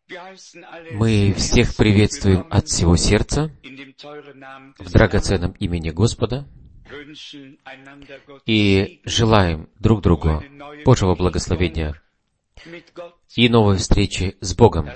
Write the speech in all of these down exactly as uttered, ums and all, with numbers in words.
Мы всех приветствуем от всего сердца в драгоценном имени Господа и желаем друг другу Божьего благословения и новой встречи с Богом,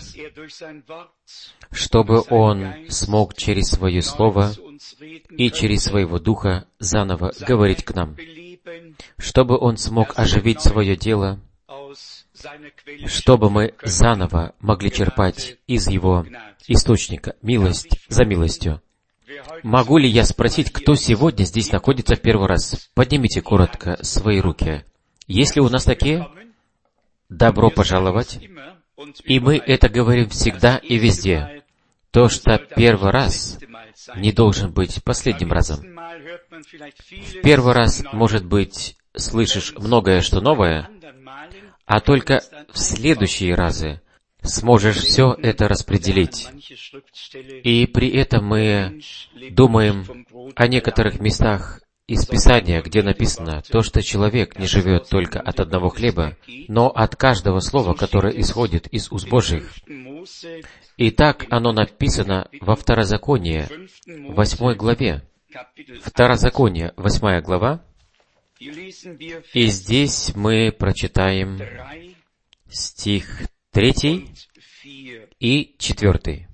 чтобы Он смог через Свое Слово и через Своего Духа заново говорить к нам, чтобы Он смог оживить Свое дело, чтобы мы заново могли черпать из Его источника милость за милостью. Могу ли я спросить, кто сегодня здесь находится в первый раз? Поднимите коротко свои руки. Есть ли у нас такие? Добро пожаловать. И мы это говорим всегда и везде. То, что первый раз не должен быть последним разом. В первый раз, может быть, слышишь многое, что новое, а только в следующие разы сможешь все это распределить. И при этом мы думаем о некоторых местах из Писания, где написано то, что человек не живет только от одного хлеба, но от каждого слова, которое исходит из уст Божьих. И так оно написано во Второзаконии, восьмой главе. Второзаконие, восьмая глава. И здесь мы прочитаем стих третий и четвертый.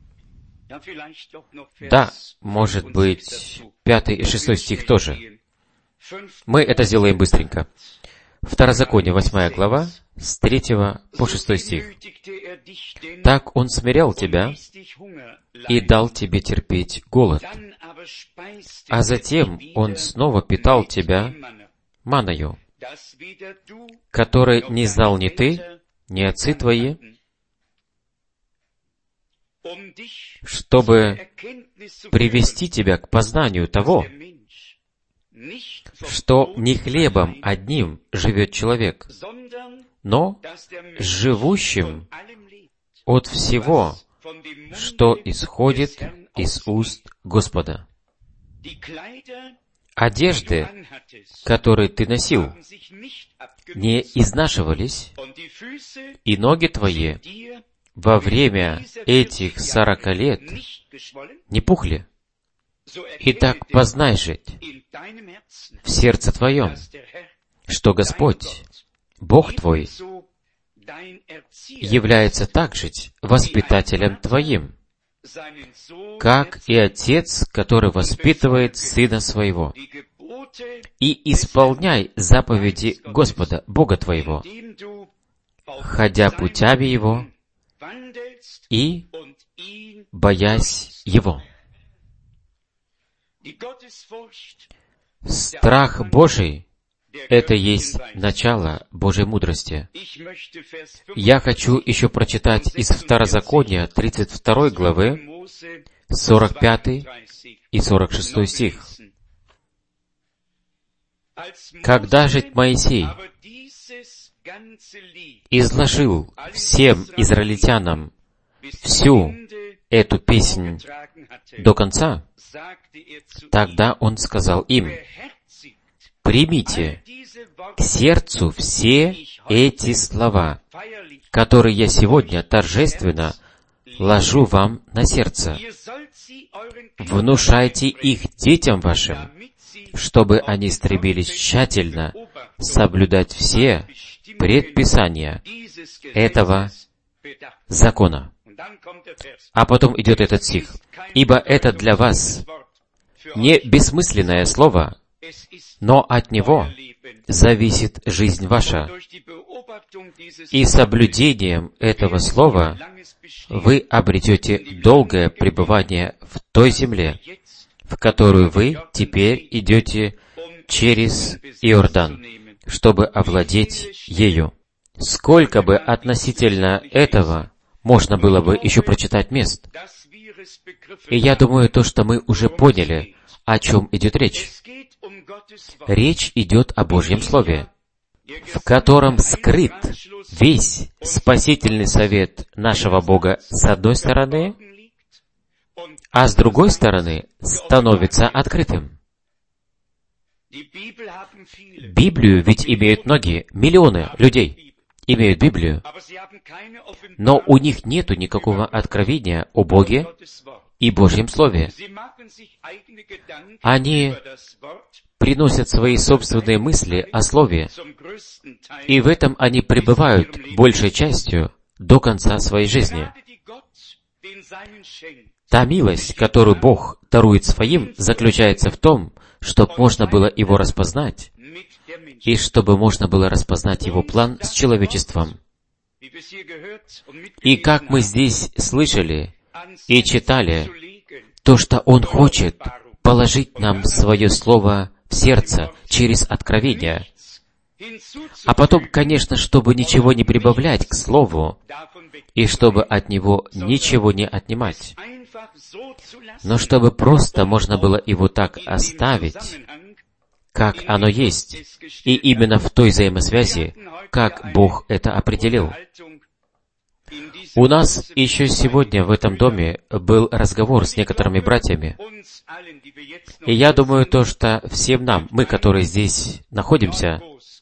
Да, может быть, пятый и шестой стих тоже. Мы это сделаем быстренько. Второзаконие, восьмая глава, с третьего по шестой стих. «Так Он смирял тебя и дал тебе терпеть голод, а затем Он снова питал тебя маною, которой не знал ни ты, ни отцы твои, чтобы привести тебя к познанию того, что не хлебом одним живет человек, но живущим от всего, что исходит из уст Господа. Одежды, которые ты носил, не изнашивались, и ноги твои во время этих сорока лет не пухли. Итак, познай же в сердце твоем, что Господь, Бог твой, является также воспитателем твоим, как и отец, который воспитывает сына своего. И исполняй заповеди Господа, Бога твоего, ходя путями Его и боясь Его». Страх Божий — это есть начало Божьей мудрости. Я хочу еще прочитать из Второзакония тридцать второй главы, сорок пятый и сорок шестой стих. «Когда же Моисей изложил всем израильтянам всю эту песнь до конца, тогда он сказал им: примите к сердцу все эти слова, которые я сегодня торжественно ложу вам на сердце. Внушайте их детям вашим, чтобы они стремились тщательно соблюдать все предписания этого закона». А потом идет этот стих. «Ибо это для вас не бессмысленное слово, но от него зависит жизнь ваша. И соблюдением этого слова вы обретете долгое пребывание в той земле, в которую вы теперь идете через Иордан, чтобы овладеть ею». Сколько бы относительно этого можно было бы еще прочитать мест. И я думаю, то, что мы уже поняли, о чем идет речь. Речь идет о Божьем Слове, в котором скрыт весь спасительный совет нашего Бога с одной стороны, а с другой стороны становится открытым. Библию ведь имеют многие, миллионы людей. имеют Библию, но у них нету никакого откровения о Боге и Божьем Слове. Они приносят свои собственные мысли о Слове, и в этом они пребывают большей частью до конца своей жизни. Та милость, которую Бог дарует своим, заключается в том, чтобы можно было Его распознать, и чтобы можно было распознать Его план с человечеством. И как мы здесь слышали и читали, то, что Он хочет положить нам свое Слово в сердце через откровение. А потом, конечно, чтобы ничего не прибавлять к Слову, и чтобы от него ничего не отнимать, но чтобы просто можно было его так оставить, как оно есть, и именно в той взаимосвязи, как Бог это определил. У нас еще сегодня в этом доме был разговор с некоторыми братьями, и я думаю, то, что всем нам, мы, которые здесь находимся,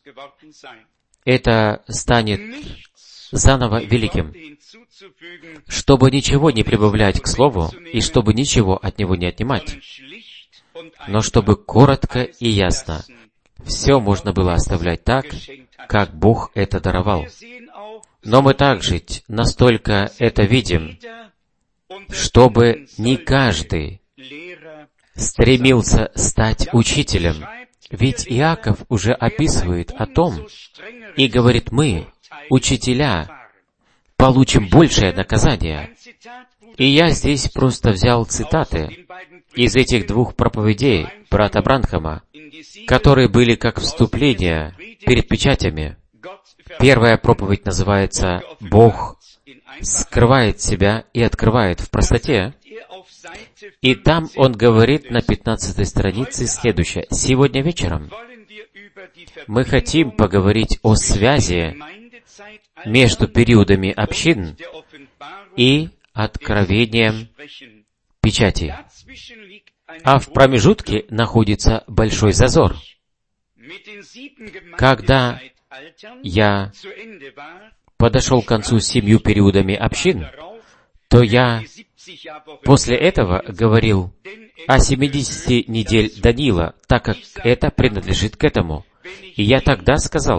это станет заново великим, чтобы ничего не прибавлять к Слову, и чтобы ничего от него не отнимать, но чтобы коротко и ясно все можно было оставлять так, как Бог это даровал. Но мы также настолько это видим, чтобы не каждый стремился стать учителем. Ведь Иаков уже описывает о том и говорит, мы, учителя, получим большее наказание. И я здесь просто взял цитаты из этих двух проповедей брата Бранхама, которые были как вступление перед печатями. Первая проповедь называется «Бог скрывает себя и открывает в простоте». И там он говорит на пятнадцатой странице следующее. Сегодня вечером мы хотим поговорить о связи между периодами общин и откровением печати. А в промежутке находится большой зазор. Когда я подошел к концу с семью периодами общин, то я после этого говорил о семидесяти недель Даниила, так как это принадлежит к этому. И я тогда сказал,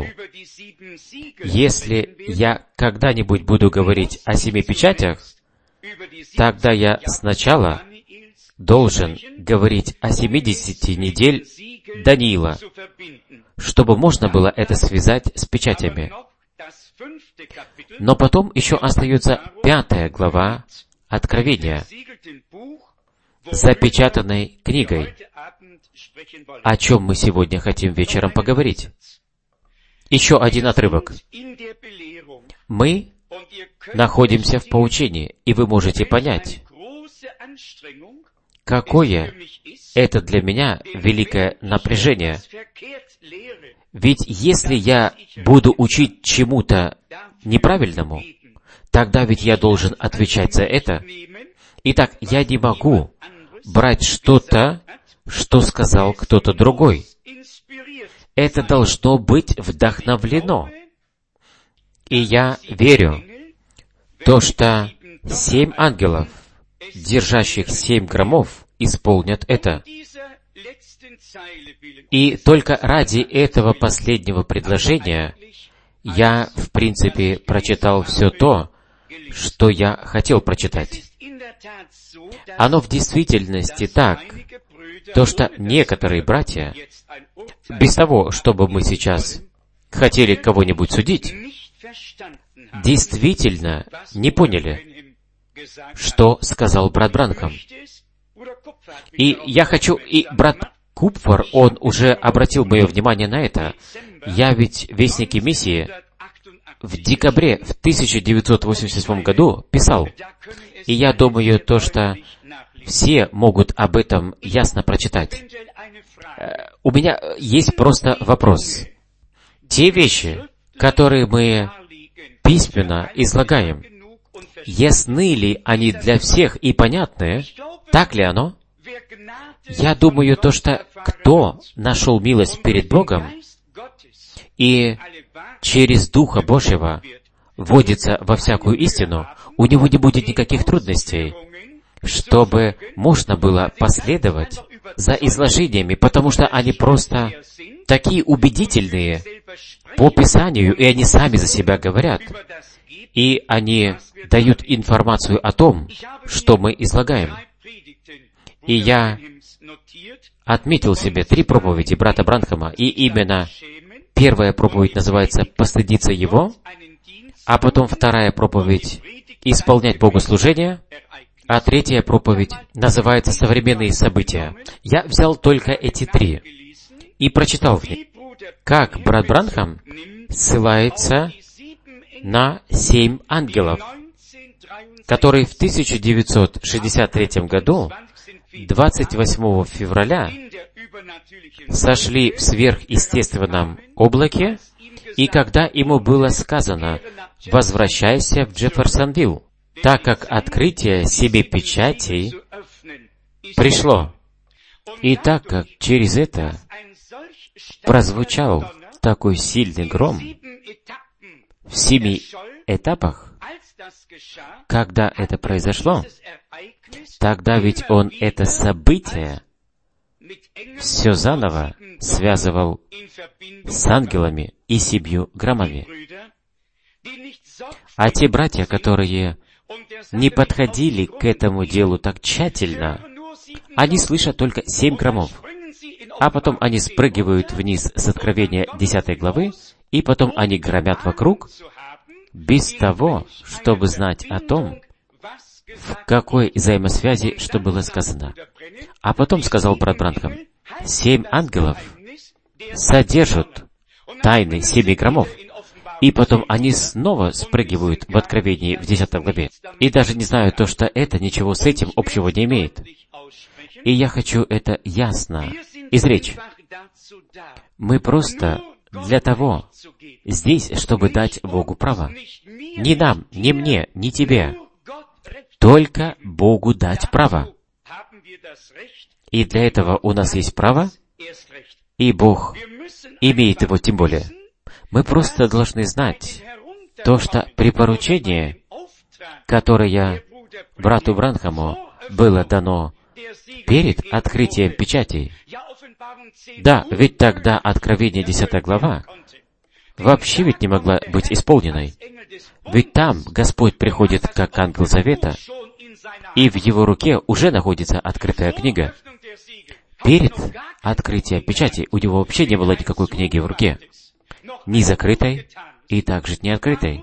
если я когда-нибудь буду говорить о семи печатях, тогда я сначала должен говорить о семидесяти недель Даниила, чтобы можно было это связать с печатями. Но потом еще остается пятая глава Откровения, запечатанной книгой, о чем мы сегодня хотим вечером поговорить. Еще один отрывок. Мы находимся в поучении, и вы можете понять, какое это для меня великое напряжение. Ведь если я буду учить чему-то неправильному, тогда ведь я должен отвечать за это. Итак, я не могу брать что-то, что сказал кто-то другой. Это должно быть вдохновлено. И я верю, то, что семь ангелов, держащих семь громов, исполнят это. И только ради этого последнего предложения я, в принципе, прочитал все то, что я хотел прочитать. Оно в действительности так, то, что некоторые братья, без того, чтобы мы сейчас хотели кого-нибудь судить, действительно не поняли, что сказал брат Бранхам. И я хочу, и брат Купфер, он уже обратил мое внимание на это. Я ведь Вестники Миссии в декабре в тысяча девятьсот восемьдесят восьмом году писал. И я думаю, то, что все могут об этом ясно прочитать. У меня есть просто вопрос. Те вещи, которые мы письменно излагаем, ясны ли они для всех и понятны? Так ли оно? Я думаю, то, что кто нашел милость перед Богом и через Духа Божьего вводится во всякую истину, у него не будет никаких трудностей, чтобы можно было последовать за изложениями, потому что они просто такие убедительные по Писанию, и они сами за себя говорят. И они дают информацию о том, что мы излагаем. И я отметил себе три проповеди брата Бранхама, и именно первая проповедь называется «Постыдиться его», а потом вторая проповедь «Исполнять богослужение», а третья проповедь называется «Современные события». Я взял только эти три и прочитал в них, как брат Бранхам ссылается на семь ангелов, которые в тысяча девятьсот шестьдесят третьем году, двадцать восьмого февраля, сошли в сверхъестественном облаке, и когда ему было сказано «Возвращайся в Джефферсонвилл», так как открытие себе печатей пришло, и так как через это прозвучал такой сильный гром в семи этапах, когда это произошло, тогда ведь он это событие все заново связывал с ангелами и семью громами. А те братья, которые не подходили к этому делу так тщательно, они слышат только семь громов, а потом они спрыгивают вниз с Откровения десятой главы, и потом они громят вокруг, без того, чтобы знать о том, в какой взаимосвязи что было сказано. А потом сказал брат Бранхам, семь ангелов содержат тайны семи громов, и потом они снова спрыгивают в Откровении в десятой главе, и даже не знают то, что это ничего с этим общего не имеет. И я хочу это ясно изречь. Мы просто для того здесь, чтобы дать Богу право. Не нам, не мне, не тебе. Только Богу дать право. И для этого у нас есть право, и Бог имеет его тем более. Мы просто должны знать то, что припоручение, которое брату Бранхаму было дано перед открытием печатей. Да, ведь тогда Откровение десятая глава вообще ведь не могла быть исполненной. Ведь там Господь приходит как ангел завета, и в его руке уже находится открытая книга. Перед открытием печати у него вообще не было никакой книги в руке. Ни закрытой, и также не открытой.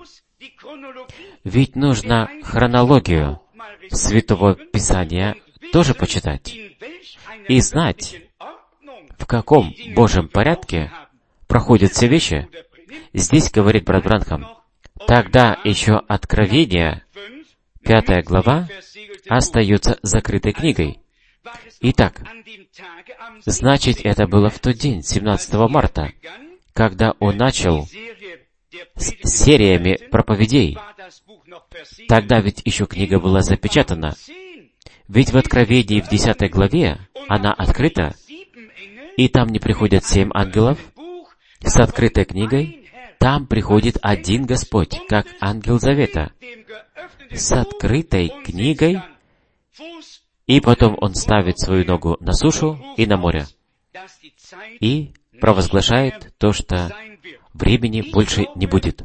Ведь нужно хронологию Святого Писания тоже почитать и знать, в каком Божьем порядке проходят все вещи. Здесь говорит брат Бранхам, тогда еще Откровение, пятая глава, остается закрытой книгой. Итак, значит, это было в тот день, семнадцатого марта, когда он начал с сериями проповедей. Тогда ведь еще книга была запечатана. Ведь в Откровении в десятой главе она открыта, и там не приходят семь ангелов с открытой книгой, там приходит один Господь, как ангел завета, с открытой книгой, и потом он ставит свою ногу на сушу и на море, и провозглашает то, что времени больше не будет.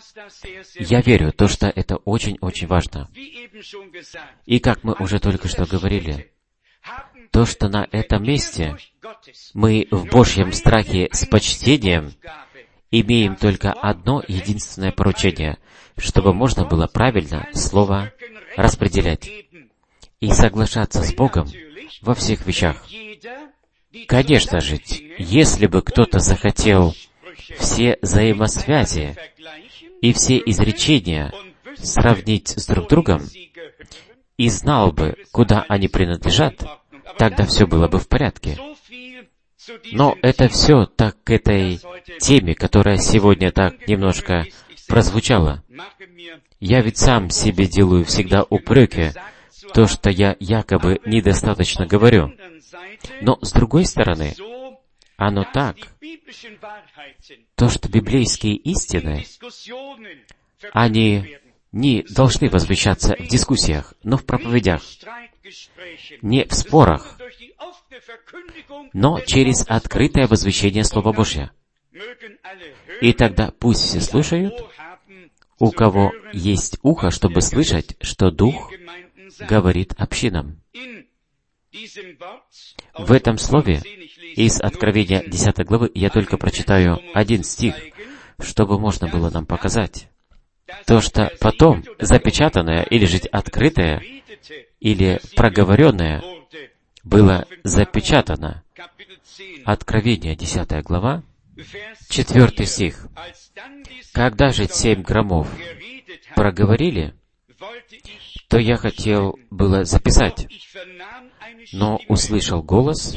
Я верю, то, что это очень-очень важно. И как мы уже только что говорили, то, что на этом месте мы в Божьем страхе с почтением имеем только одно единственное поручение, чтобы можно было правильно слово распределять и соглашаться с Богом во всех вещах. Конечно же, если бы кто-то захотел все взаимосвязи и все изречения сравнить с друг другом и знал бы, куда они принадлежат, тогда все было бы в порядке. Но это все так к этой теме, которая сегодня так немножко прозвучала. Я ведь сам себе делаю всегда упреки, то, что я якобы недостаточно говорю. Но, с другой стороны, оно так, то, что библейские истины, они не должны возвещаться в дискуссиях, но в проповедях, не в спорах, но через открытое возвещение Слова Божьего. И тогда пусть все слушают, у кого есть ухо, чтобы слышать, что Дух говорит общинам. В этом слове из Откровения десятой главы я только прочитаю один стих, чтобы можно было нам показать то, что потом запечатанное или же открытое, или проговоренное было запечатано. Откровение десятая глава, четвертый стих. «Когда же семь громов проговорили, то я хотел было записать, но услышал голос,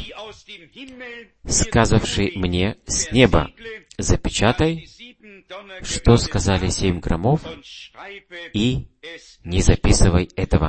сказавший мне с неба: запечатай, что сказали семь громов, и не записывай этого».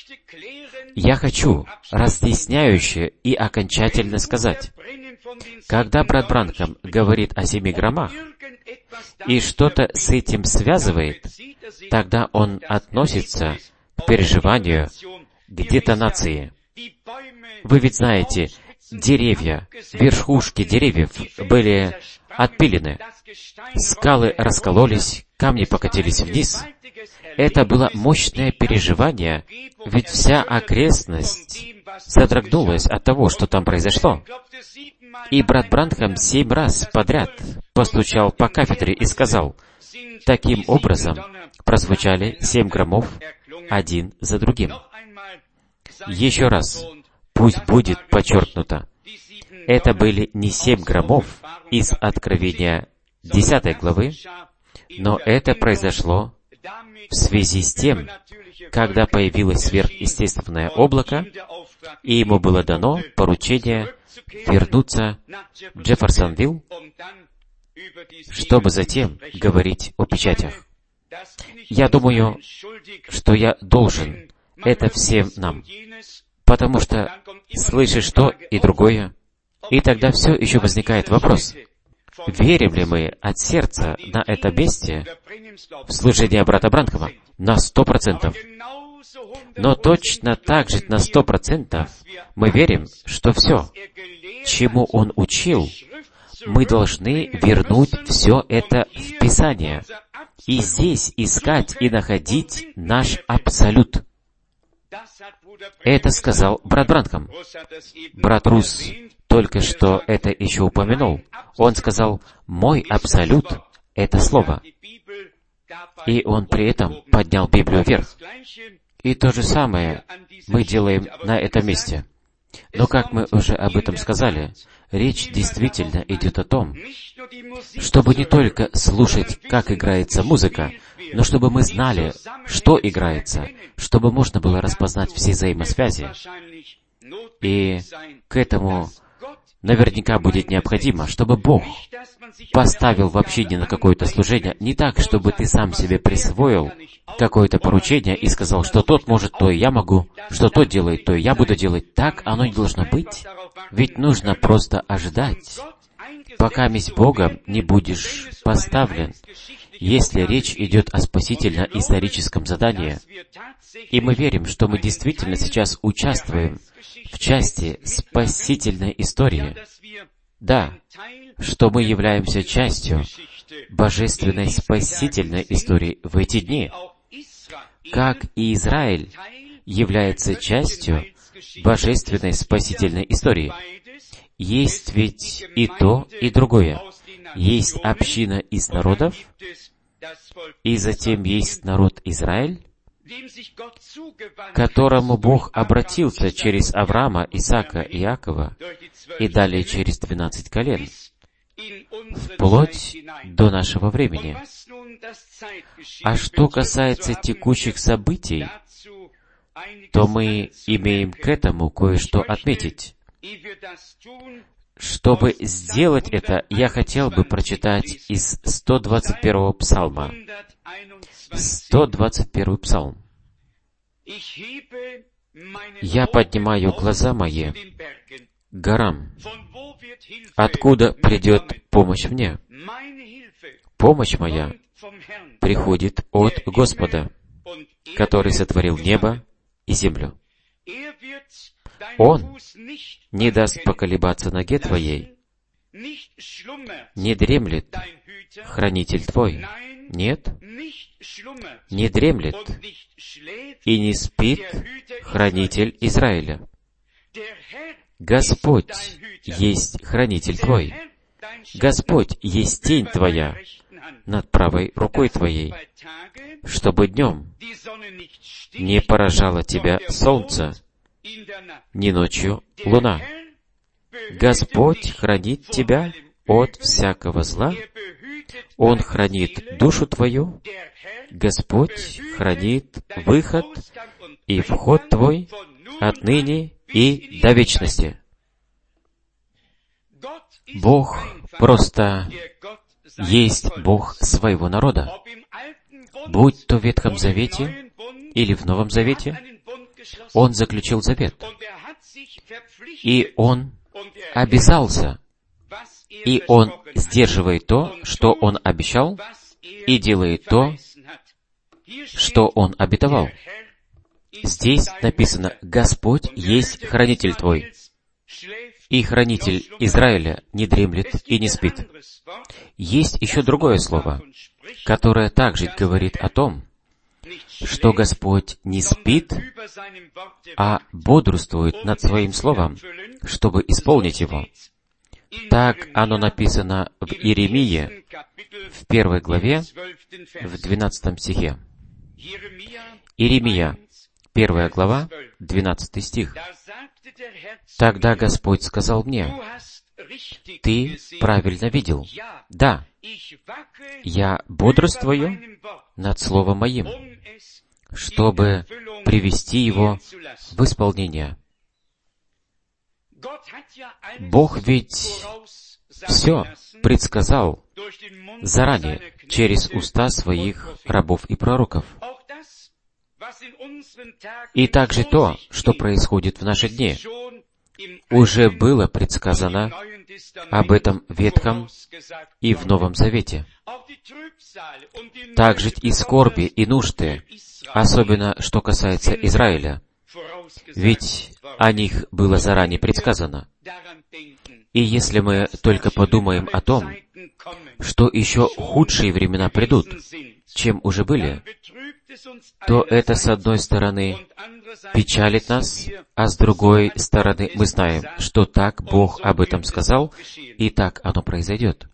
Я хочу разъясняюще и окончательно сказать, когда брат Бранхам говорит о семи громах и что-то с этим связывает, тогда он относится к переживанию, к детонации. Вы ведь знаете, деревья, верхушки деревьев были отпилены, скалы раскололись, камни покатились вниз. Это было мощное переживание, ведь вся окрестность содрогнулась от того, что там произошло. И брат Бранхам семь раз подряд постучал по кафедре и сказал, таким образом прозвучали семь громов один за другим. Еще раз, пусть будет подчеркнуто, это были не семь громов из Откровения десятой главы, но это произошло в связи с тем, когда появилось сверхъестественное облако, и ему было дано поручение вернуться в Джефферсонвилл, чтобы затем говорить о печатях. Я думаю, что я должен это всем нам, потому что слышишь то и другое, и тогда все еще возникает вопрос, верим ли мы от сердца на это месте в служение брата Бранхама? На сто процентов. Но точно так же на сто процентов мы верим, что все, чему он учил, мы должны вернуть все это в Писание. И здесь искать и находить наш абсолют. Это сказал брат Бранхам. Брат Рус только что это еще упомянул. Он сказал, мой абсолют — это Слово. И он при этом поднял Библию вверх. И то же самое мы делаем на этом месте. Но, как мы уже об этом сказали, речь действительно идет о том, чтобы не только слушать, как играется музыка, но чтобы мы знали, что играется, чтобы можно было распознать все взаимосвязи. И к этому наверняка будет необходимо, чтобы Бог поставил в общине на какое-то служение, не так, чтобы ты сам себе присвоил какое-то поручение и сказал, что тот может, то и я могу, что тот делает, то и я буду делать. Так оно не должно быть. Ведь нужно просто ожидать, пока месть Богом не будешь поставлен, если речь идет о спасительно-историческом задании. И мы верим, что мы действительно сейчас участвуем в части спасительной истории. Да, что мы являемся частью божественной спасительной истории в эти дни, как и Израиль является частью божественной спасительной истории. Есть ведь и то, и другое. Есть община из народов, и затем есть народ Израиль, к которому Бог обратился через Авраама, Исаака и Иакова, и далее через двенадцать колен, вплоть до нашего времени. А что касается текущих событий, то мы имеем к этому кое-что отметить. Чтобы сделать это, я хотел бы прочитать из сто двадцать первого псалма. сто двадцать первый псалм. «Я поднимаю глаза мои горам. Откуда придет помощь мне? Помощь моя приходит от Господа, который сотворил небо и землю. Он не даст поколебаться ноге твоей, не дремлет хранитель твой. Нет, не дремлет и не спит хранитель Израиля. Господь есть хранитель твой. Господь есть тень твоя над правой рукой твоей, чтобы днем не поражало тебя солнце, ни ночью луна. Господь хранит тебя от всякого зла. Он хранит душу твою. Господь хранит выход и вход твой отныне и до вечности. Бог просто есть Бог своего народа. Будь то в Ветхом Завете или в Новом Завете, Он заключил завет. И Он обязался, и Он сдерживает то, что Он обещал, и делает то, что Он обетовал. Здесь написано: «Господь есть хранитель твой». И хранитель Израиля не дремлет и не спит. Есть еще другое слово, которое также говорит о том, что Господь не спит, а бодрствует над Своим Словом, чтобы исполнить его. Так оно написано в Иеремии, в первой главе, в двенадцатом стихе. Иеремия, первая глава, двенадцатый стих. «Тогда Господь сказал мне: ты правильно видел. Да, я бодрствую над Словом Моим, чтобы привести его в исполнение». Бог ведь все предсказал заранее через уста Своих рабов и пророков. И также то, что происходит в наши дни, уже было предсказано об этом в Ветхом и в Новом Завете. Также и скорби, и нужды, особенно что касается Израиля, ведь о них было заранее предсказано. И если мы только подумаем о том, что еще худшие времена придут, чем уже были, то это, с одной стороны, печалит нас, а с другой стороны, мы знаем, что так Бог об этом сказал, и так оно произойдет.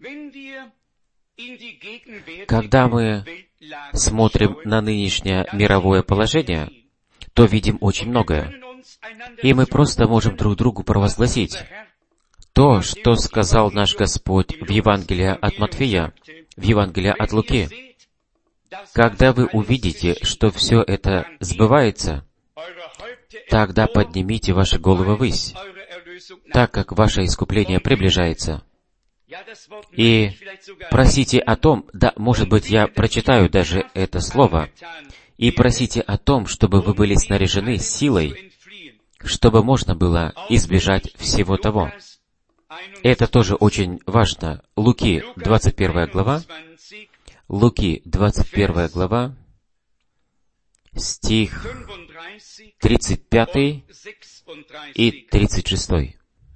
Когда мы смотрим на нынешнее мировое положение, то видим очень многое. И мы просто можем друг другу провозгласить то, что сказал наш Господь в Евангелии от Матфея, в Евангелии от Луки. Когда вы увидите, что все это сбывается, тогда поднимите ваши головы ввысь, так как ваше искупление приближается. И просите о том, да, может быть, я прочитаю даже это слово, и просите о том, чтобы вы были снаряжены силой, чтобы можно было избежать всего того. Это тоже очень важно. Луки, двадцать первая глава, Луки, двадцать первая глава, стих тридцать пятый и тридцать шестой.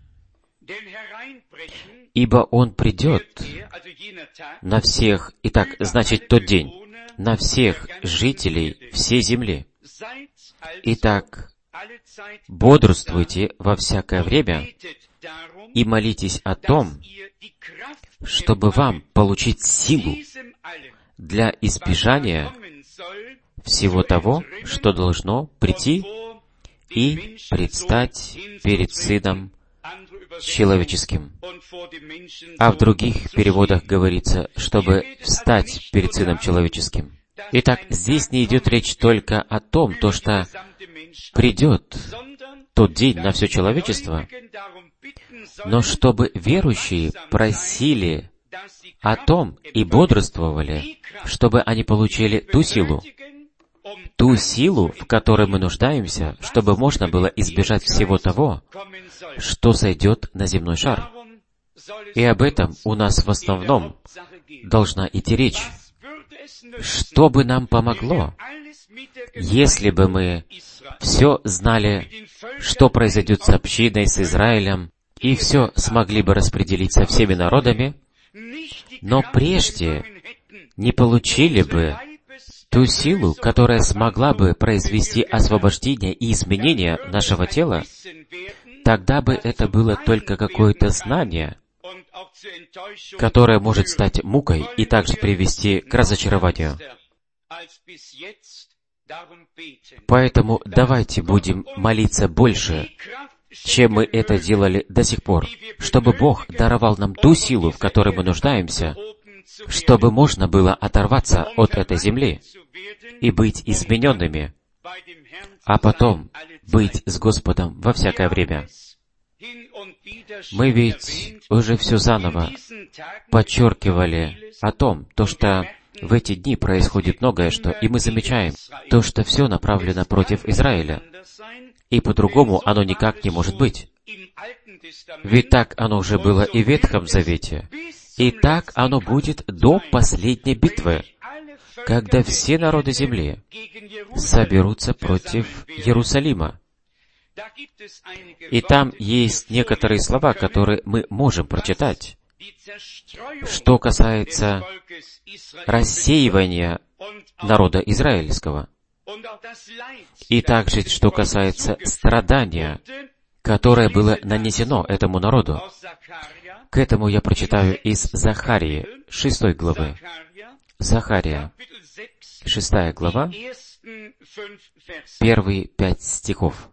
«Ибо Он придет на всех...» Итак, значит, тот день, на всех жителей всей земли. Итак, бодрствуйте во всякое время и молитесь о том, чтобы вам получить силу для избежания всего того, что должно прийти и предстать перед Сыном Человеческим. А в других переводах говорится, чтобы встать перед Сыном Человеческим. Итак, здесь не идет речь только о том, то, что придет тот день на все человечество, но чтобы верующие просили о том и бодрствовали, чтобы они получили ту силу, ту силу, в которой мы нуждаемся, чтобы можно было избежать всего того, что сойдет на земной шар. И об этом у нас в основном должна идти речь. Что бы нам помогло, если бы мы все знали, что произойдет с общиной, с Израилем, и все смогли бы распределить со всеми народами, но прежде не получили бы ту силу, которая смогла бы произвести освобождение и изменение нашего тела, тогда бы это было только какое-то знание, которое может стать мукой и также привести к разочарованию. Поэтому давайте будем молиться больше, чем мы это делали до сих пор, чтобы Бог даровал нам ту силу, в которой мы нуждаемся, чтобы можно было оторваться от этой земли и быть измененными, а потом быть с Господом во всякое время. Мы ведь уже все заново подчеркивали о том, то, что в эти дни происходит многое, что, и мы замечаем то, что все направлено против Израиля, и по-другому оно никак не может быть. Ведь так оно уже было и в Ветхом Завете, и так оно будет до последней битвы, когда все народы земли соберутся против Иерусалима. И там есть некоторые слова, которые мы можем прочитать, что касается рассеивания народа израильского, и также, что касается страдания, которое было нанесено этому народу. К этому я прочитаю из Захарии, шестой главы. Захария, шестая глава, первые пять стихов.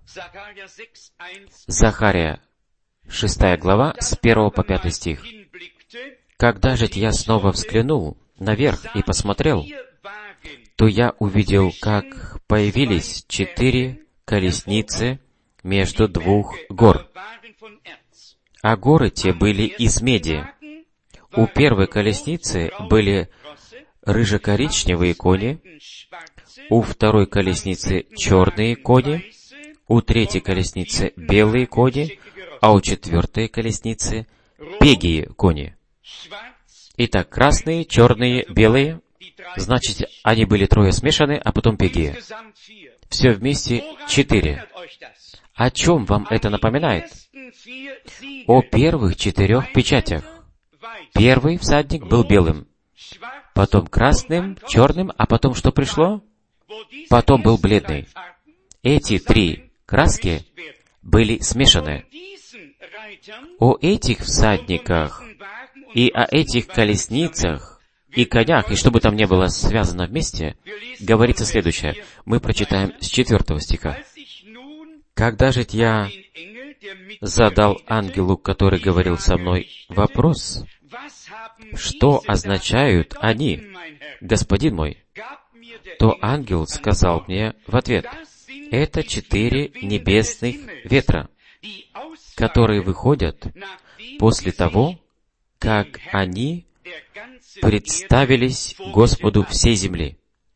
Захария, шестая глава, с первого по пятый стих. «Когда же я снова взглянул наверх и посмотрел, то я увидел, как появились четыре колесницы между двух гор. А горы те были из меди. У первой колесницы были рыже-коричневые кони, у второй колесницы черные кони, у третьей колесницы белые кони, а у четвертой колесницы пегие кони. Итак, красные, черные, белые, значит, они были трое смешаны, а потом пегие. Все вместе четыре. О чем вам это напоминает? О первых четырех печатях. Первый всадник был белым, потом красным, черным, а потом что пришло? Потом был бледный. Эти три краски были смешаны. О этих всадниках и о этих колесницах и конях, и что бы там ни было связано вместе, говорится следующее. Мы прочитаем с четвертого стиха. «Когда же я задал ангелу, который говорил со мной, вопрос, что означают они, господин мой, то ангел сказал мне в ответ, это четыре небесных ветра, которые выходят после того, как они представились Господу всей земли.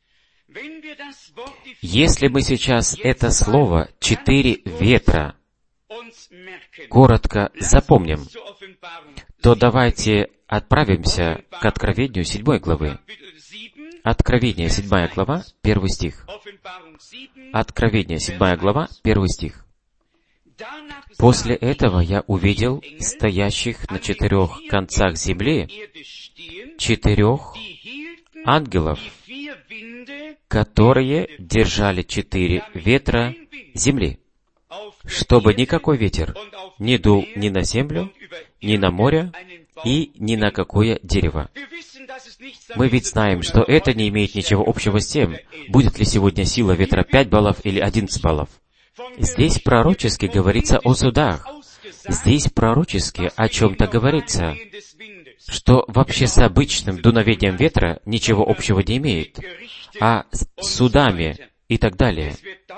Если мы сейчас это слово «четыре ветра» коротко запомним, то давайте отправимся к Откровению седьмой главы. Откровение, седьмая глава, первый стих. Откровение, седьмая глава, первый стих. «После этого я увидел стоящих на четырех концах земли четырех ангелов, которые держали четыре ветра земли, чтобы никакой ветер не дул ни на землю, ни на море и ни на какое дерево». Мы ведь знаем, что это не имеет ничего общего с тем, будет ли сегодня сила ветра пять баллов или одиннадцать баллов. Здесь пророчески говорится о судах. Здесь пророчески о чем-то говорится, что вообще с обычным дуновением ветра ничего общего не имеет, а с судами и так далее.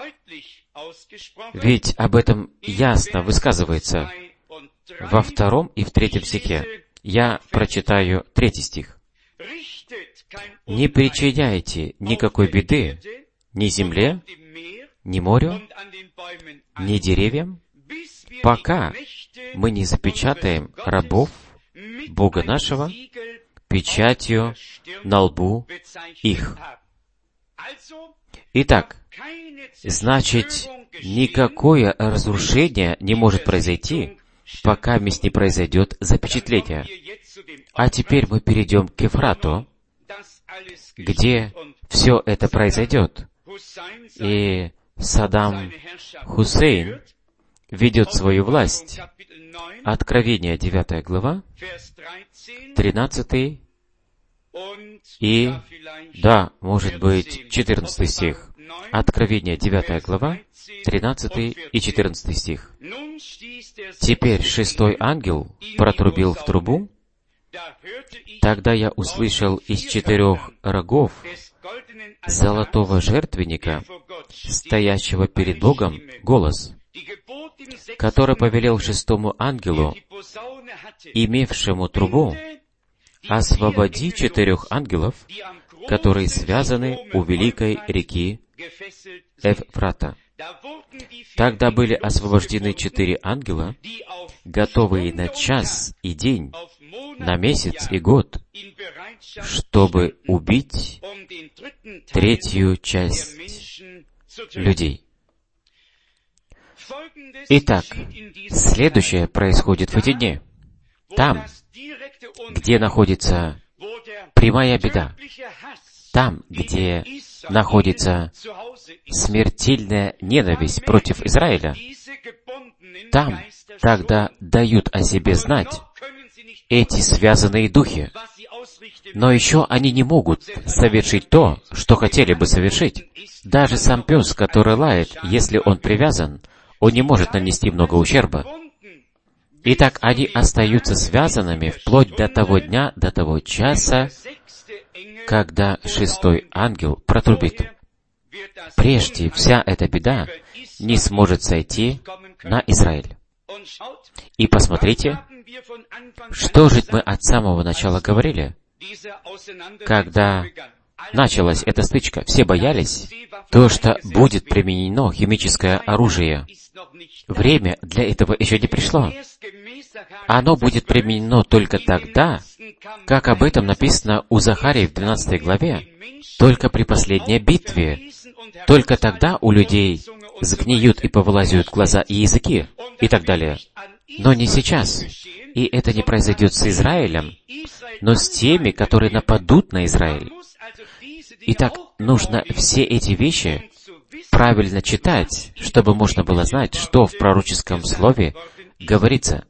Ведь об этом ясно высказывается во втором и в третьем стихе. Я прочитаю третий стих. «Не причиняйте никакой беды ни земле, ни морю, ни деревьям, пока мы не запечатаем рабов Бога нашего печатью на лбу их». Итак, значит, никакое разрушение не может произойти, пока вместе не произойдет запечатление. А теперь мы перейдем к Ефрату, где все это произойдет. И Саддам Хусейн ведет свою власть. Откровение, девятая глава, тринадцатый и, да, может быть, четырнадцатый стих. Откровение, девятая глава, тринадцатый и четырнадцатый стих. «Теперь шестой ангел протрубил в трубу. Тогда я услышал из четырех рогов золотого жертвенника, стоящего перед Богом, голос, который повелел шестому ангелу, имевшему трубу, освободи четырех ангелов, которые связаны у великой реки Эфрата. Тогда были освобождены четыре ангела, готовые на час и день, на месяц и год, чтобы убить третью часть людей». Итак, следующее происходит в эти дни. Там, где находится прямая беда, там, где находится смертельная ненависть против Израиля, там тогда дают о себе знать эти связанные духи. Но еще они не могут совершить то, что хотели бы совершить. Даже сам пес, который лает, если он привязан, он не может нанести много ущерба. Итак, они остаются связанными вплоть до того дня, до того часа, когда шестой ангел протрубит. Прежде вся эта беда не сможет сойти на Израиль. И посмотрите, что же мы от самого начала говорили, когда началась эта стычка. Все боялись то, что будет применено химическое оружие. Время для этого еще не пришло. Оно будет применено только тогда, как об этом написано у Захарии в двенадцатой главе, только при последней битве. Только тогда у людей сгниют и повылазят глаза и языки, и так далее. Но не сейчас. И это не произойдет с Израилем, но с теми, которые нападут на Израиль. Итак, нужно все эти вещи правильно читать, чтобы можно было знать, что в пророческом слове говорится.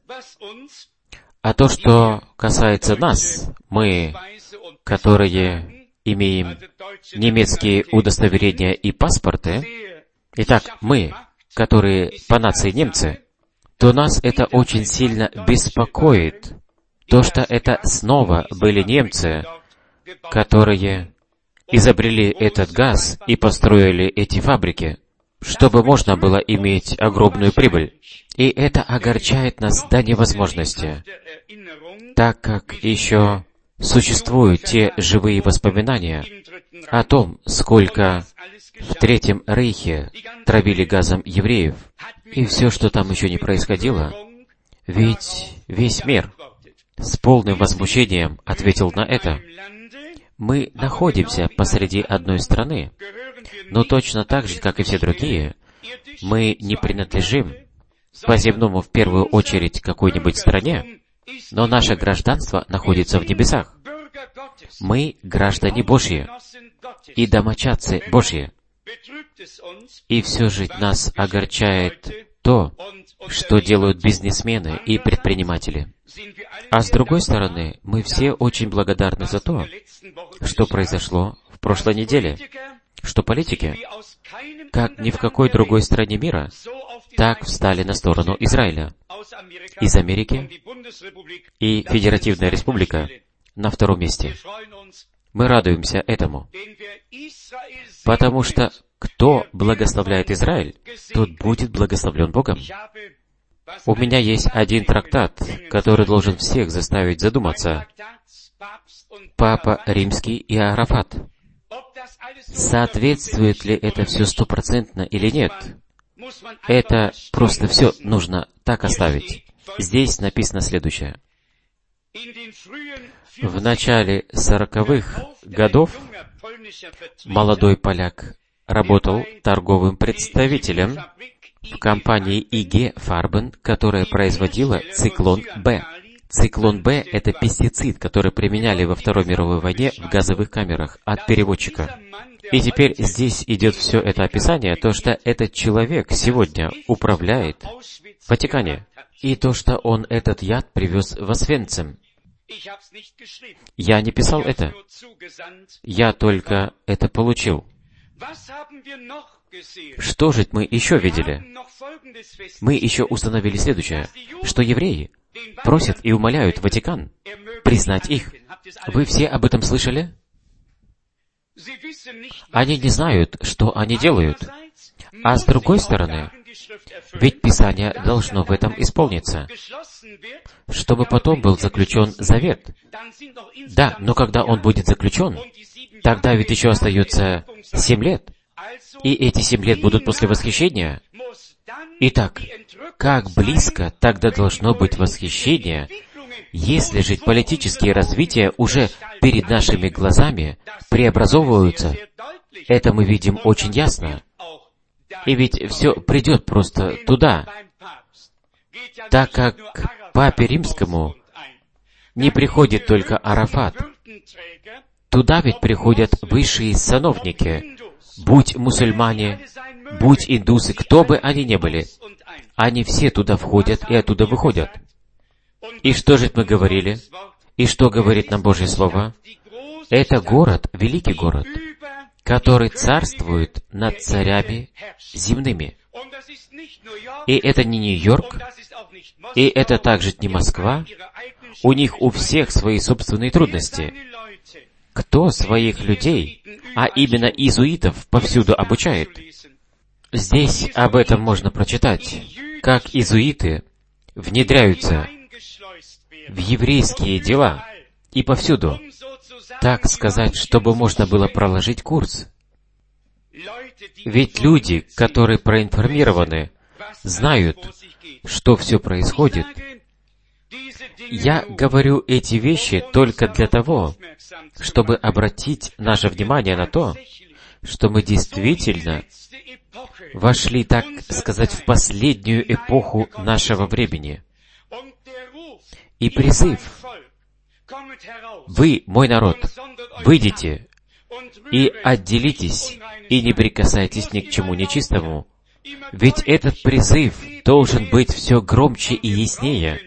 А то, что касается нас, мы, которые имеем немецкие удостоверения и паспорты, итак, мы, которые по нации немцы, то нас это очень сильно беспокоит, то, что это снова были немцы, которые изобрели этот газ и построили эти фабрики, чтобы можно было иметь огромную прибыль. И это огорчает нас до невозможности, так как еще существуют те живые воспоминания о том, сколько в Третьем Рейхе травили газом евреев, и все, что там еще не происходило, ведь весь мир с полным возмущением ответил на это. Мы находимся посреди одной страны, но точно так же, как и все другие, мы не принадлежим по-земному в первую очередь какой-нибудь стране, но наше гражданство находится в небесах. Мы граждане Божьи и домочадцы Божьи. И все же нас огорчает то, что делают бизнесмены и предприниматели. А с другой стороны, мы все очень благодарны за то, что произошло в прошлой неделе, что политики, как ни в какой другой стране мира, так встали на сторону Израиля. Из Америки и Федеративная Республика на втором месте. Мы радуемся этому, потому что кто благословляет Израиль, тот будет благословлен Богом. У меня есть один трактат, который должен всех заставить задуматься. Папа Римский и Арафат. соответствует ли это все стопроцентно или нет, это просто все нужно так оставить. Здесь написано следующее. В начале сороковых годов молодой поляк работал торговым представителем в компании И Г Farben, которая производила циклон Б. Циклон Б — это пестицид, который применяли во Второй мировой войне в газовых камерах от переводчика. И теперь здесь идет все это описание, то, что этот человек сегодня управляет в Ватикане, и то, что он этот яд привез в Освенцим. Я не писал это. Я только это получил. Что же мы еще видели? Мы еще установили следующее, что евреи просят и умоляют Ватикан признать их. Вы все об этом слышали? Они не знают, что они делают. А с другой стороны, ведь Писание должно в этом исполниться, чтобы потом был заключен завет. Да, но когда он будет заключен, тогда ведь еще остается семь лет. И эти семь лет будут после восхищения. Итак, как близко тогда должно быть восхищение, если же политические развития уже перед нашими глазами преобразовываются? Это мы видим очень ясно. И ведь все придет просто туда, так как Папе Римскому не приходит только Арафат. Туда ведь приходят высшие сановники, будь мусульмане, будь индусы, кто бы они ни были. Они все туда входят и оттуда выходят. И что же мы говорили? И что говорит нам Божье Слово? Это город, великий город, который царствует над царями земными. И это не Нью-Йорк, и это также не Москва. У них у всех свои собственные трудности. Кто своих людей, а именно иезуитов, повсюду обучает? Здесь об этом можно прочитать, как иезуиты внедряются в еврейские дела и повсюду, так сказать, чтобы можно было проложить курс. Ведь люди, которые проинформированы, знают, что все происходит. Я говорю эти вещи только для того, чтобы обратить наше внимание на то, что мы действительно вошли, так сказать, в последнюю эпоху нашего времени. И призыв: «Вы, мой народ, выйдите и отделитесь, и не прикасайтесь ни к чему нечистому». Ведь этот призыв должен быть все громче и яснее.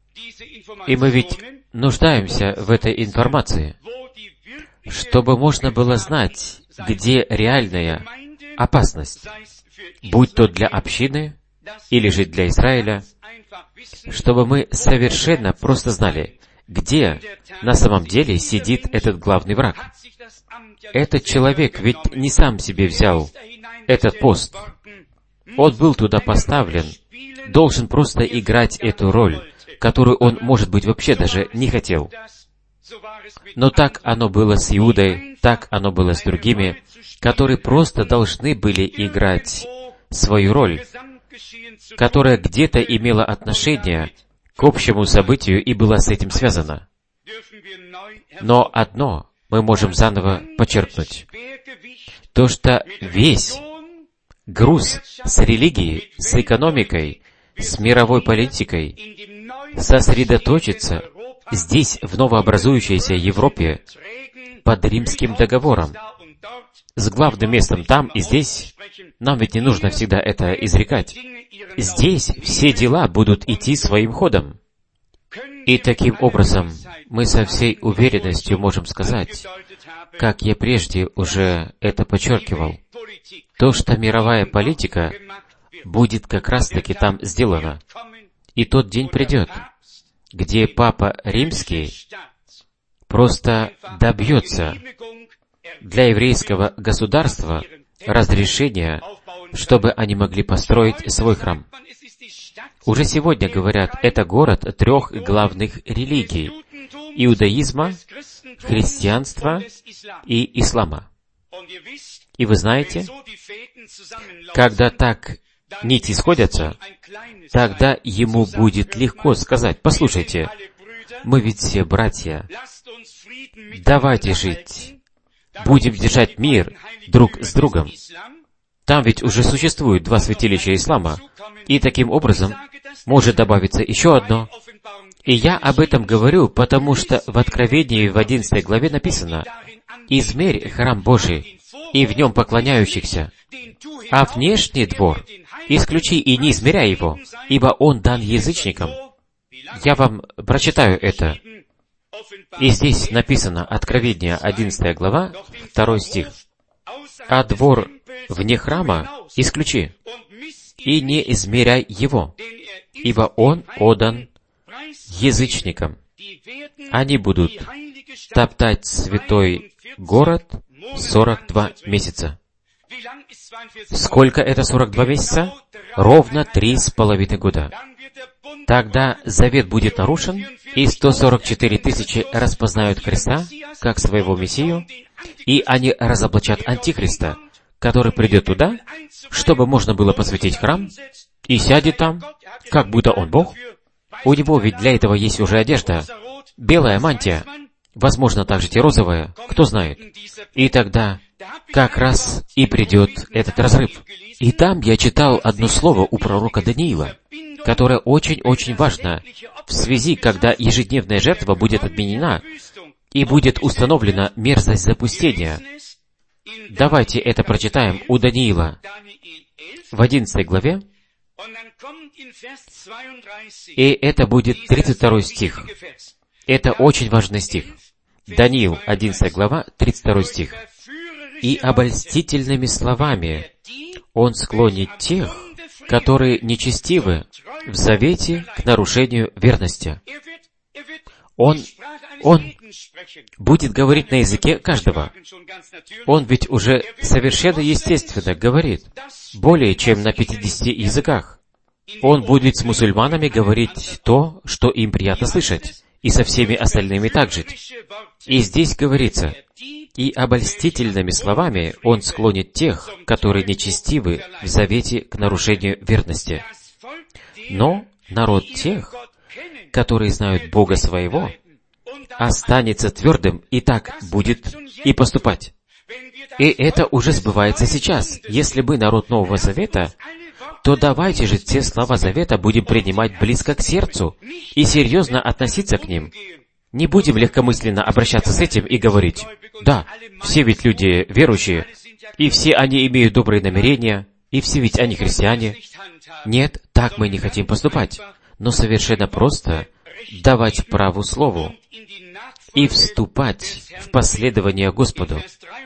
И мы ведь нуждаемся в этой информации, чтобы можно было знать, где реальная опасность, будь то для общины или же для Израиля, чтобы мы совершенно просто знали, где на самом деле сидит этот главный враг. Этот человек ведь не сам себе взял этот пост. Он был туда поставлен, должен просто играть эту роль, которую он, может быть, вообще даже не хотел. Но так оно было с Иудой, так оно было с другими, которые просто должны были играть свою роль, которая где-то имела отношение к общему событию и была с этим связана. Но одно мы можем заново подчеркнуть. То, что весь груз с религией, с экономикой, с мировой политикой сосредоточится здесь, в новообразующейся Европе, под Римским договором, с главным местом там и здесь. Нам ведь не нужно всегда это изрекать. Здесь все дела будут идти своим ходом. И таким образом мы со всей уверенностью можем сказать, как я прежде уже это подчеркивал, то, что мировая политика будет как раз-таки там сделана. И тот день придет, где Папа Римский просто добьется для еврейского государства разрешения, чтобы они могли построить свой храм. Уже сегодня говорят, это город трех главных религий — иудаизма, христианства и ислама. И вы знаете, когда так нити сходятся, тогда ему будет легко сказать: «Послушайте, мы ведь все братья, давайте жить, будем держать мир друг с другом». Там ведь уже существует два святилища ислама, и таким образом может добавиться еще одно. И я об этом говорю, потому что в Откровении в одиннадцатой главе написано: «Измерь храм Божий, и в нем поклоняющихся, а внешний двор исключи и не измеряй его, ибо он дан язычникам». Я вам прочитаю это. И здесь написано, Откровение, одиннадцатая глава, второй стих. «А двор вне храма исключи, и не измеряй его, ибо он отдан язычникам. Они будут топтать святой город сорок два месяца». Сколько это сорок два месяца? Ровно три с половиной года. Тогда завет будет нарушен, и сто сорок четыре тысячи распознают Христа как своего Мессию, и они разоблачат Антихриста, который придет туда, чтобы можно было посвятить храм, и сядет там, как будто он Бог. У него ведь для этого есть уже одежда, белая мантия, возможно, также и розовая, кто знает. И тогда как раз и придет этот разрыв. И там я читал одно слово у пророка Даниила, которое очень-очень важно в связи, когда ежедневная жертва будет отменена и будет установлена мерзость запустения. Давайте это прочитаем у Даниила в одиннадцатой главе, и это будет тридцать второй стих. Это очень важный стих. Даниил, одиннадцатая глава, тридцать второй стих. «И обольстительными словами он склонит тех, которые нечестивы в завете к нарушению верности». Он, он будет говорить на языке каждого. Он ведь уже совершенно естественно говорит, более чем на пятидесяти языках. Он будет с мусульманами говорить то, что им приятно слышать, и со всеми остальными также. И здесь говорится: «И обольстительными словами он склонит тех, которые нечестивы в завете к нарушению верности». Но народ тех, которые знают Бога своего, останется твердым и так будет и поступать. И это уже сбывается сейчас. Если мы народ Нового Завета, то давайте же все слова Завета будем принимать близко к сердцу и серьезно относиться к ним. Не будем легкомысленно обращаться с этим и говорить: «Да, все ведь люди верующие, и все они имеют добрые намерения, и все ведь они христиане». Нет, так мы не хотим поступать, но совершенно просто давать праву Слову и вступать в последование Господу.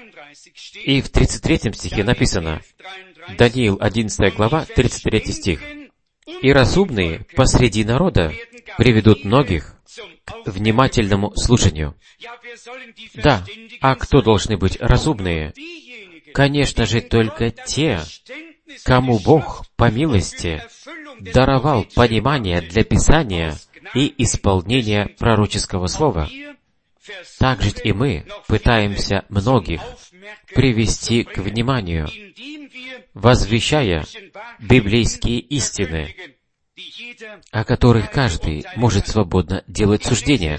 И в тридцать третьем стихе написано, Даниил, одиннадцатая глава, тридцать третий стих. «И разумные посреди народа приведут многих к внимательному слушанию». Да, а кто должны быть разумные? Конечно же, только те, кому Бог по милости даровал понимание для Писания и исполнения пророческого слова. Так же и мы пытаемся многих привести к вниманию, возвещая библейские истины, о которых каждый может свободно делать суждения.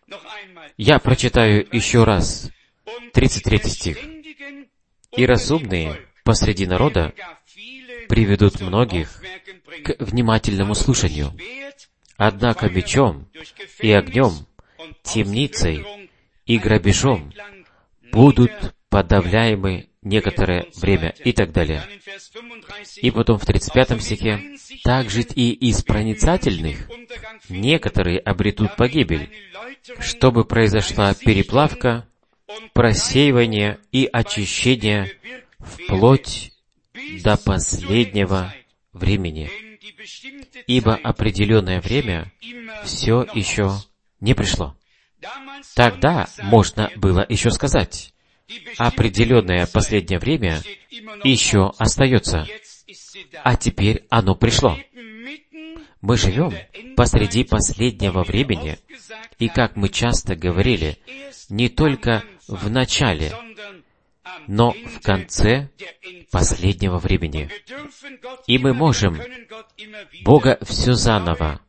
Я прочитаю еще раз тридцать третий стих. «И разумные посреди народа приведут многих к внимательному слушанию. Однако мечом и огнем, темницей и грабежом будут подавляемы некоторое время», и так далее. И потом в тридцать пятом стихе, «Также и из проницательных некоторые обретут погибель, чтобы произошла переплавка, просеивание и очищение вплоть до последнего времени. Ибо определенное время все еще не пришло». Тогда можно было еще сказать: определенное последнее время еще остается, а теперь оно пришло. Мы живем посреди последнего времени, и, как мы часто говорили, не только в начале, но в конце последнего времени. И мы можем Бога все заново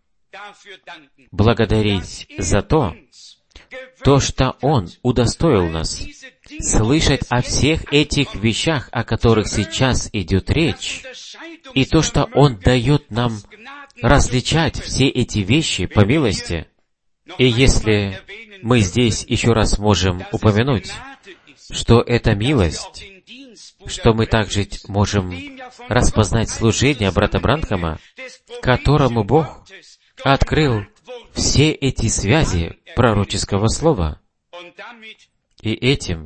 благодарить за то, то, что Он удостоил нас слышать о всех этих вещах, о которых сейчас идет речь, и то, что Он дает нам различать все эти вещи по милости. И если мы здесь еще раз можем упомянуть, что это милость, что мы также можем распознать служение брата Бранхама, которому Бог открыл все эти связи пророческого слова. И этим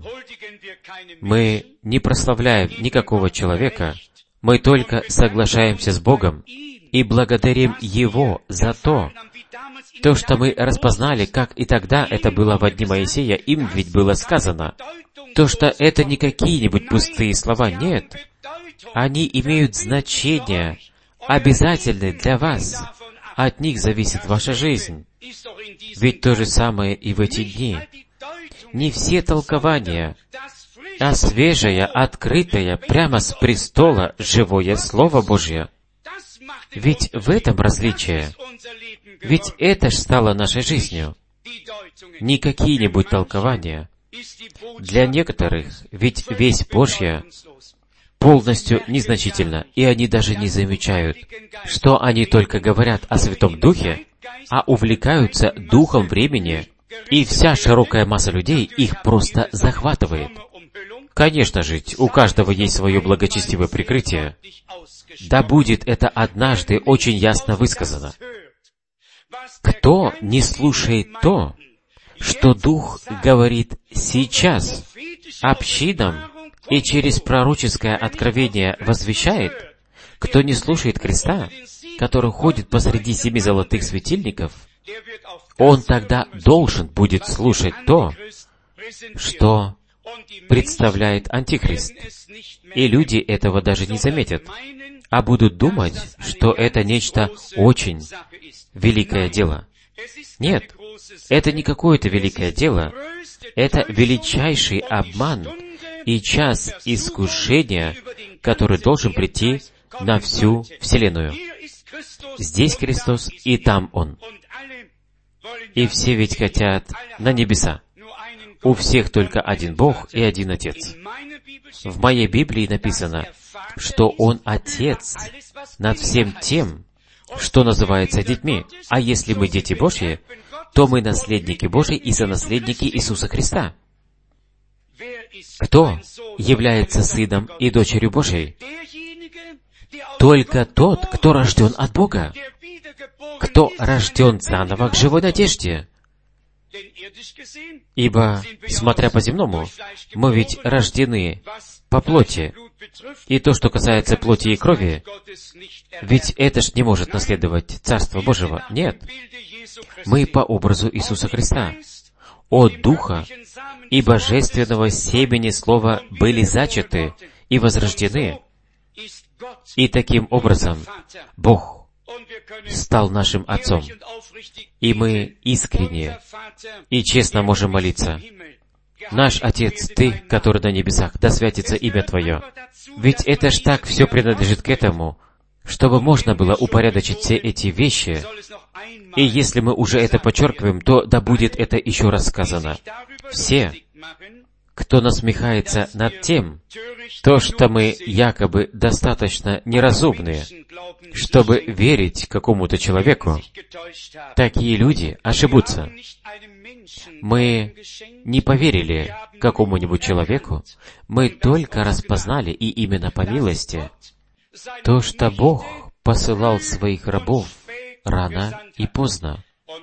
мы не прославляем никакого человека, мы только соглашаемся с Богом и благодарим Его за то, то, что мы распознали, как и тогда это было в дни Моисея, им ведь было сказано, то, что это не какие-нибудь пустые слова, нет. Они имеют значение, обязательны для вас. От них зависит ваша жизнь. Ведь то же самое и в эти дни. Не все толкования, а свежее, открытое, прямо с престола, живое Слово Божье. Ведь в этом различие. Ведь это ж стало нашей жизнью. Не какие-нибудь толкования. Для некоторых ведь весть Божья полностью незначительна, и они даже не замечают, что они только говорят о Святом Духе, а увлекаются духом времени, и вся широкая масса людей их просто захватывает. Конечно же, у каждого есть свое благочестивое прикрытие. Да будет это однажды очень ясно высказано. Кто не слушает то, что Дух говорит сейчас общинам и через пророческое откровение возвещает, кто не слушает креста, который ходит посреди семи золотых светильников, он тогда должен будет слушать то, что представляет Антихрист. И люди этого даже не заметят, а будут думать, что это нечто очень великое дело. Нет, это не какое-то великое дело, это величайший обман и час искушения, который должен прийти на всю Вселенную. Здесь Христос, и там Он. И все ведь хотят на небеса. У всех только один Бог и один Отец. В моей Библии написано, что Он Отец над всем тем, что называется детьми. А если мы дети Божьи, то мы наследники Божьи и сонаследники Иисуса Христа. Кто является сыном и дочерью Божьей? Только тот, кто рожден от Бога, кто рожден заново к живой надежде. Ибо, смотря по-земному, мы ведь рождены по плоти. И то, что касается плоти и крови, ведь это ж не может наследовать Царство Божьего. Нет. Мы по образу Иисуса Христа. От Духа и Божественного семени Слова были зачаты и возрождены. И таким образом Бог стал нашим Отцом. И мы искренне и честно можем молиться: «Наш Отец, Ты, который на небесах, да святится имя Твое». Ведь это ж так все принадлежит к этому, чтобы можно было упорядочить все эти вещи. И если мы уже это подчеркиваем, то да будет это еще раз сказано. Все, кто насмехается над тем, то, что мы якобы достаточно неразумные, чтобы верить какому-то человеку, такие люди ошибутся. Мы не поверили какому-нибудь человеку, мы только распознали, и именно по милости, то, что Бог посылал своих рабов рано и поздно.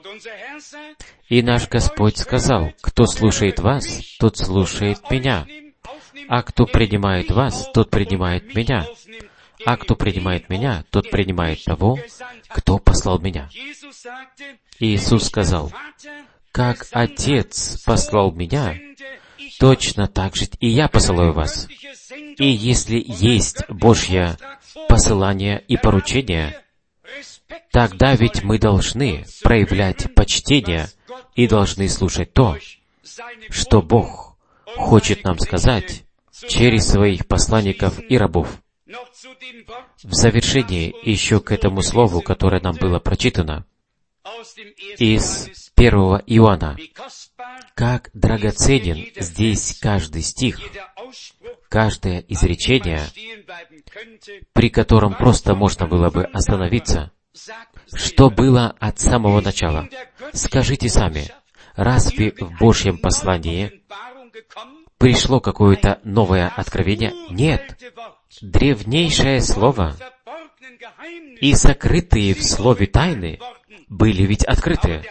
И наш Господь сказал: «Кто слушает вас, тот слушает Меня, а кто принимает вас, тот принимает Меня, а кто принимает Меня, тот принимает того, кто послал Меня». И Иисус сказал: «Как Отец послал Меня, точно так же и Я посылаю вас». И если есть Божье посылание и поручение, тогда ведь мы должны проявлять почтение и должны слушать то, что Бог хочет нам сказать через своих посланников и рабов. В завершении еще к этому слову, которое нам было прочитано из первого Иоанна. Как драгоценен здесь каждый стих, каждое изречение, при котором просто можно было бы остановиться. Что было от самого начала? Скажите сами, разве в Божьем послании пришло какое-то новое откровение? Нет. Древнейшее слово и сокрытые в слове тайны были ведь открыты.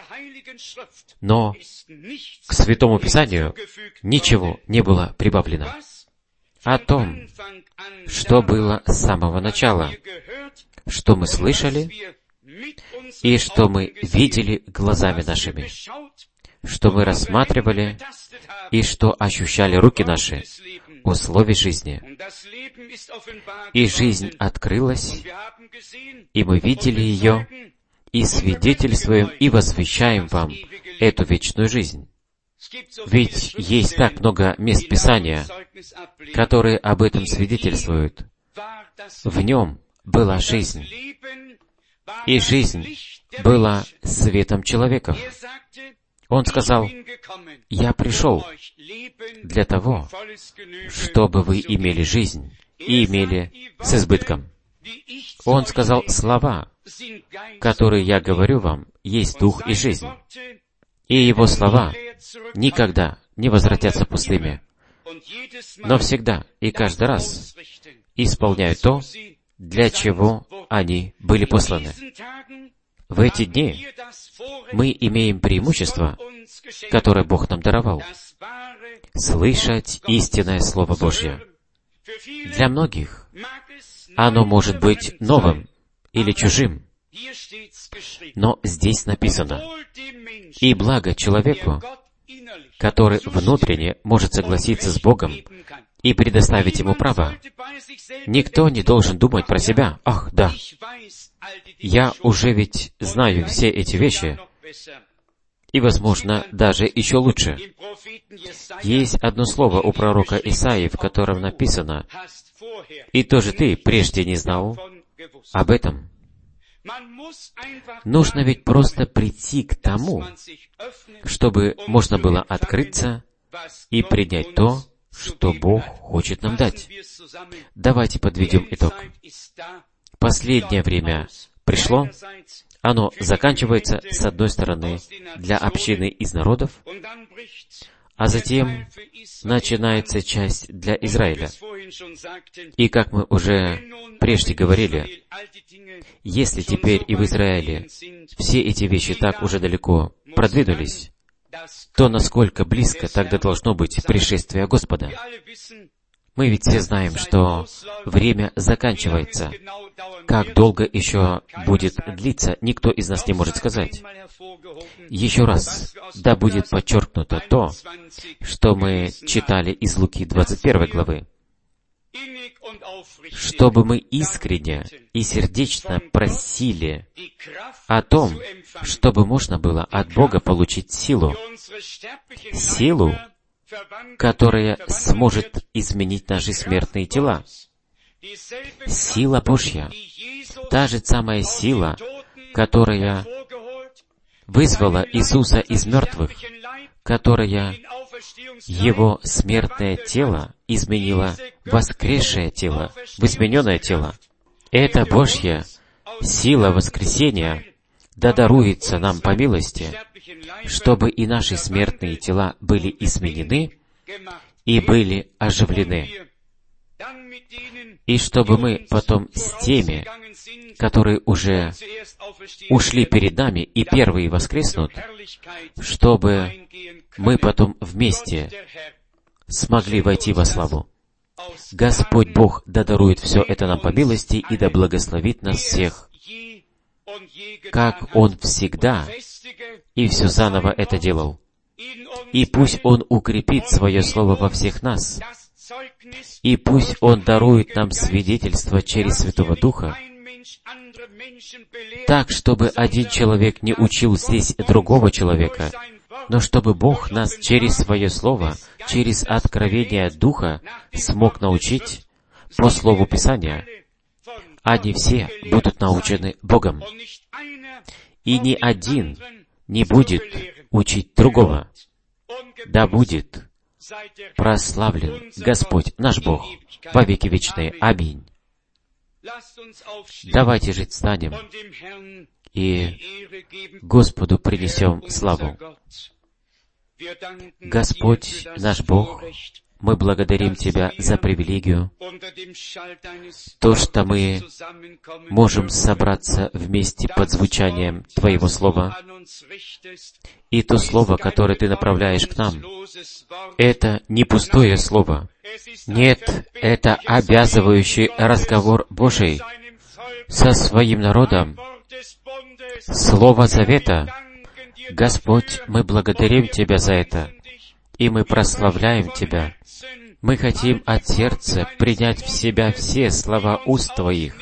Но к Святому Писанию ничего не было прибавлено. О том, что было с самого начала, что мы слышали и что мы видели глазами нашими, что мы рассматривали и что ощущали руки наши о слове жизни. И жизнь открылась, и мы видели ее, и свидетельствуем и возвещаем вам эту вечную жизнь. Ведь есть так много мест Писания, которые об этом свидетельствуют. В нем была жизнь, и жизнь была светом человеков. Он сказал: «Я пришел для того, чтобы вы имели жизнь и имели с избытком». Он сказал: «Слова, которые я говорю вам, есть дух и жизнь». И Его слова никогда не возвратятся пустыми, но всегда и каждый раз исполняют то, для чего они были посланы. В эти дни мы имеем преимущество, которое Бог нам даровал, слышать истинное Слово Божье. Для многих оно может быть новым или чужим, но здесь написано: «И благо человеку, который внутренне может согласиться с Богом и предоставить Ему право». Никто не должен думать про себя: «Ах, да, я уже ведь знаю все эти вещи, и, возможно, даже еще лучше». Есть одно слово у пророка Исаии, в котором написано: «И тоже ты прежде не знал об этом». Нужно ведь просто прийти к тому, чтобы можно было открыться и принять то, что Бог хочет нам дать. Давайте подведем итог. Последнее время пришло, оно заканчивается, с одной стороны, для общины из народов, а затем начинается часть для Израиля. И как мы уже прежде говорили, если теперь и в Израиле все эти вещи так уже далеко продвинулись, то насколько близко тогда должно быть пришествие Господа? Мы ведь все знаем, что время заканчивается. Как долго еще будет длиться, никто из нас не может сказать. Еще раз, да будет подчеркнуто то, что мы читали из Луки двадцать первой главы. Чтобы мы искренне и сердечно просили о том, чтобы можно было от Бога получить силу, силу, которая сможет изменить наши смертные тела. Сила Божья, та же самая сила, которая вызвала Иисуса из мертвых, которая Его смертное тело изменила в воскресшее тело, в измененное тело. Эта Божья сила воскресения да даруется нам по милости, чтобы и наши смертные тела были изменены и были оживлены, и чтобы мы потом с теми, которые уже ушли перед нами и первые воскреснут, чтобы мы потом вместе смогли войти во славу. Господь Бог да дарует все это нам по милости и да благословит нас всех, как Он всегда и все заново это делал. И пусть Он укрепит Свое Слово во всех нас, и пусть Он дарует нам свидетельство через Святого Духа, так, чтобы один человек не учил здесь другого человека, но чтобы Бог нас через Свое Слово, через откровение Духа смог научить по Слову Писания. Они все будут научены Богом. И ни один не будет учить другого. Да будет прославлен Господь наш Бог во веки вечные. Аминь. Давайте же встанем и Господу принесем славу. Господь наш Бог, мы благодарим Тебя за привилегию, то, что мы можем собраться вместе под звучанием Твоего Слова, и то Слово, которое Ты направляешь к нам. Это не пустое Слово. Нет, это обязывающий разговор Божий со Своим народом, Слово Завета. Господь, мы благодарим Тебя за это, и мы прославляем Тебя. Мы хотим от сердца принять в себя все слова уст Твоих,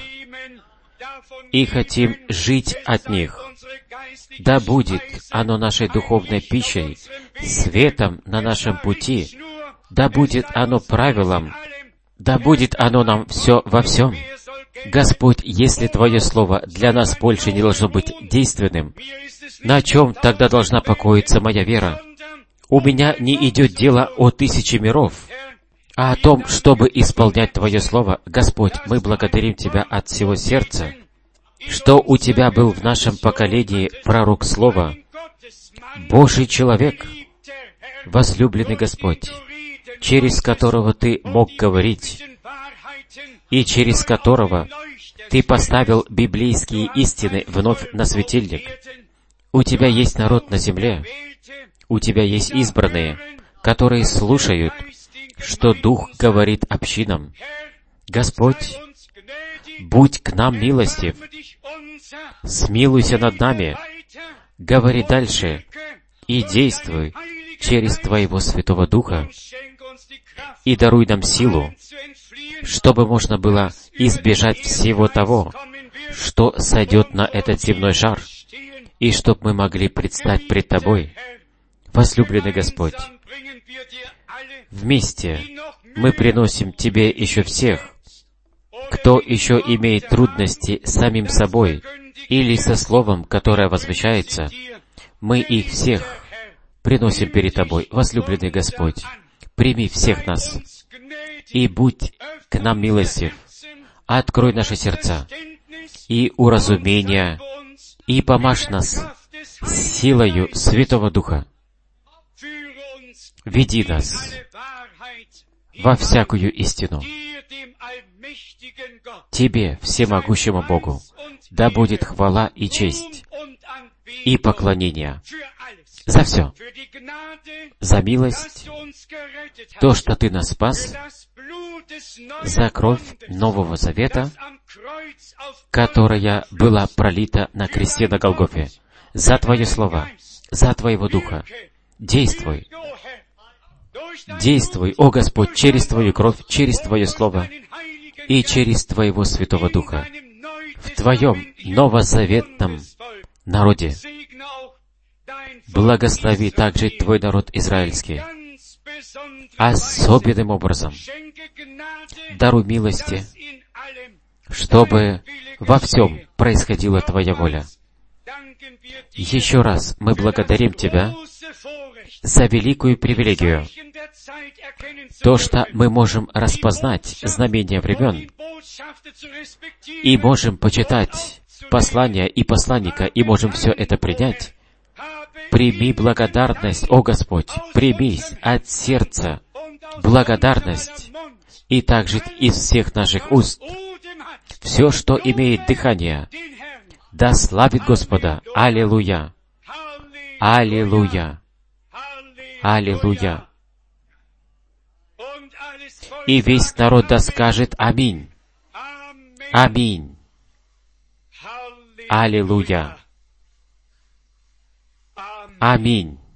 и хотим жить от них. Да будет оно нашей духовной пищей, светом на нашем пути, да будет оно правилом, да будет оно нам все во всем. Господь, если Твое Слово для нас больше не должно быть действенным, на чем тогда должна покоиться моя вера? У меня не идет дело о тысяче миров, а о том, чтобы исполнять Твое Слово. Господь, мы благодарим Тебя от всего сердца, что у Тебя был в нашем поколении пророк Слова, Божий человек, возлюбленный Господь, через которого Ты мог говорить, и через которого Ты поставил библейские истины вновь на светильник. У Тебя есть народ на земле, у Тебя есть избранные, которые слушают, что Дух говорит общинам. Господь, будь к нам милостив, смилуйся над нами, говори дальше и действуй через Твоего Святого Духа, и даруй нам силу, чтобы можно было избежать всего того, что сойдет на этот земной шар, и чтоб мы могли предстать пред Тобой. Возлюбленный Господь, вместе мы приносим Тебе еще всех, кто еще имеет трудности с самим собой или со словом, которое возвещается. Мы их всех приносим перед Тобой. Возлюбленный Господь, прими всех нас и будь к нам милостив. Открой наши сердца и уразумения, и помажь нас силою Святого Духа. Веди нас во всякую истину. Тебе, всемогущему Богу, да будет хвала и честь, и поклонение за все, за милость, то, что Ты нас спас, за кровь Нового Завета, которая была пролита на кресте на Голгофе, за Твое Слово, за Твоего Духа. Действуй. Действуй, о Господь, через Твою кровь, через Твое Слово и через Твоего Святого Духа в Твоем новозаветном народе. Благослови также Твой народ израильский. Особенным образом даруй милости, чтобы во всем происходила Твоя воля. Еще раз мы благодарим Тебя за великую привилегию, то, что мы можем распознать знамения времен, и можем почитать послания и посланника, и можем все это принять. Прими благодарность, о Господь, прими от сердца благодарность, и также из всех наших уст все, что имеет дыхание, да славит Господа. Аллилуйя! Аллилуйя! Аллилуйя! И весь народ да скажет Аминь. Аминь. Аллилуйя. Аминь.